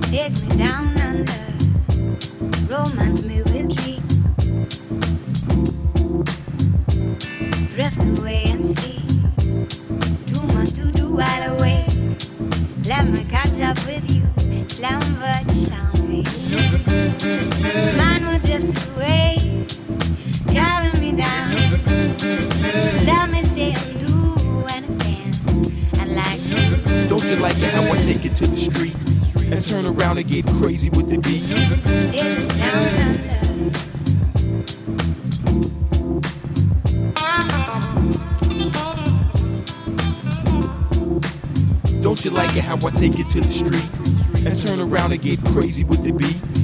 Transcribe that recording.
Take me down under, romance me with dream. Drift away and sleep. Too much to do while awake. Let me catch up with you. Slumber shall me. Man will drift away, carry me down. Let me say and do anything I like to. Don't you like it how I take it to the street and turn around and get crazy with the beat? Take me down under. Don't you like it how I take it to the street and turn around and get crazy with the beat?